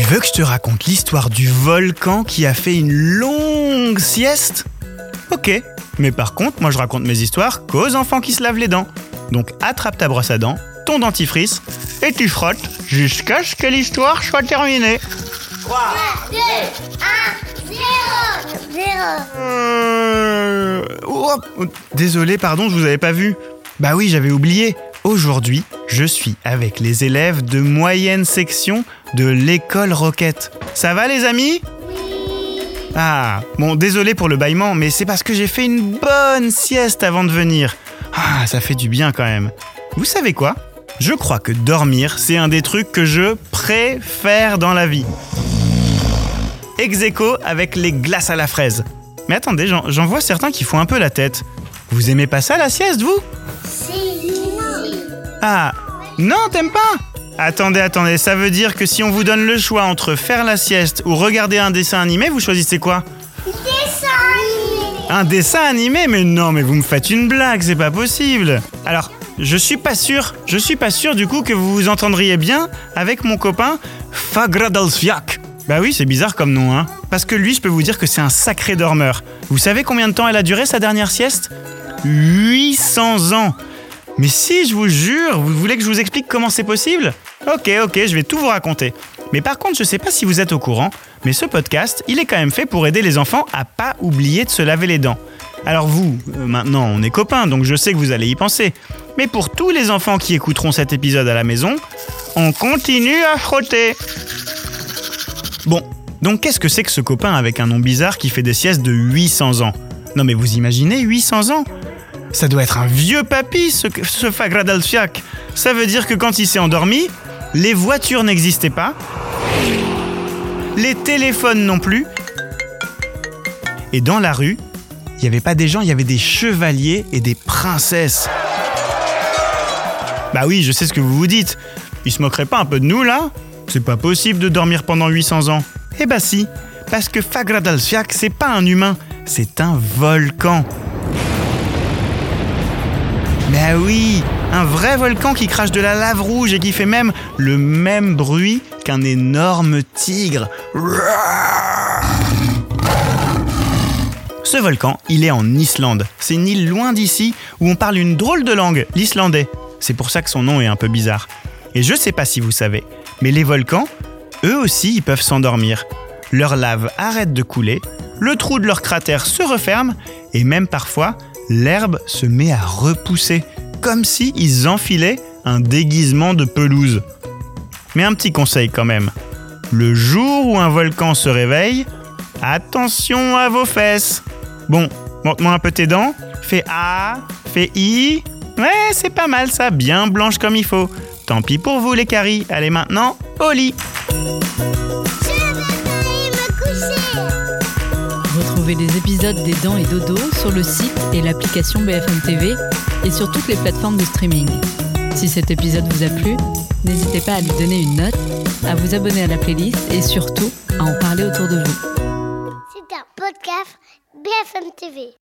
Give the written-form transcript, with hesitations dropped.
veux que je te raconte l'histoire du volcan qui a fait une longue sieste ? Ok, mais par contre, moi je raconte mes histoires qu'aux enfants qui se lavent les dents. Donc attrape ta brosse à dents, ton dentifrice, et tu frottes jusqu'à ce que l'histoire soit terminée. 3, 2, 1, 0. Désolé, pardon, je vous avais pas vu. Bah oui, j'avais oublié. Aujourd'hui, je suis avec les élèves de moyenne section de l'école Roquette. Ça va les amis ? Ah, bon, désolé pour le bâillement, mais c'est parce que j'ai fait une bonne sieste avant de venir. Ah, ça fait du bien quand même. Vous savez quoi ? Je crois que dormir, c'est un des trucs que je préfère dans la vie. Ex aequo avec les glaces à la fraise. Mais attendez, j'en vois certains qui font un peu la tête. Vous aimez pas ça la sieste, vous ? Ah, non, t'aimes pas ? Attendez, ça veut dire que si on vous donne le choix entre faire la sieste ou regarder un dessin animé, vous choisissez quoi ? Un dessin animé ? Mais non, mais vous me faites une blague, c'est pas possible. Alors, je suis pas sûr du coup que vous vous entendriez bien avec mon copain Fagradalsfjak. Bah oui, c'est bizarre comme nom, hein. Parce que lui, je peux vous dire que c'est un sacré dormeur. Vous savez combien de temps elle a duré sa dernière sieste ? 800 ans. Mais si, je vous jure, vous voulez que je vous explique comment c'est possible ? Ok, je vais tout vous raconter. Mais par contre, je sais pas si vous êtes au courant, mais ce podcast, il est quand même fait pour aider les enfants à pas oublier de se laver les dents. Alors vous, maintenant, on est copains, donc je sais que vous allez y penser. Mais pour tous les enfants qui écouteront cet épisode à la maison, on continue à frotter. Bon, donc qu'est-ce que c'est que ce copain avec un nom bizarre qui fait des siestes de 800 ans ? Non mais vous imaginez 800 ans ? Ça doit être un vieux papy, ce Fagradalsfjak. Ça veut dire que quand il s'est endormi, les voitures n'existaient pas, les téléphones non plus, et dans la rue, il n'y avait pas des gens, il y avait des chevaliers et des princesses. Bah oui, je sais ce que vous vous dites. Ils se moqueraient pas un peu de nous, là ? C'est pas possible de dormir pendant 800 ans. Eh bah si, parce que Fagradalsfjak, c'est pas un humain, c'est un volcan. Mais oui, un vrai volcan qui crache de la lave rouge et qui fait même le même bruit qu'un énorme tigre. Ce volcan, il est en Islande. C'est une île loin d'ici où on parle une drôle de langue, l'islandais. C'est pour ça que son nom est un peu bizarre. Et je sais pas si vous savez, mais les volcans, eux aussi, ils peuvent s'endormir. Leur lave arrête de couler, le trou de leur cratère se referme et même parfois, l'herbe se met à repousser, comme si ils enfilaient un déguisement de pelouse. Mais un petit conseil quand même. Le jour où un volcan se réveille, attention à vos fesses. Bon, montre-moi un peu tes dents. Fais A, fais I. Ouais, c'est pas mal ça, bien blanche comme il faut. Tant pis pour vous les caries. Allez maintenant, au lit. Retrouvez les épisodes des Dents et Dodo sur le site et l'application BFM TV et sur toutes les plateformes de streaming. Si cet épisode vous a plu, n'hésitez pas à lui donner une note, à vous abonner à la playlist et surtout à en parler autour de vous. C'est un podcast BFM TV.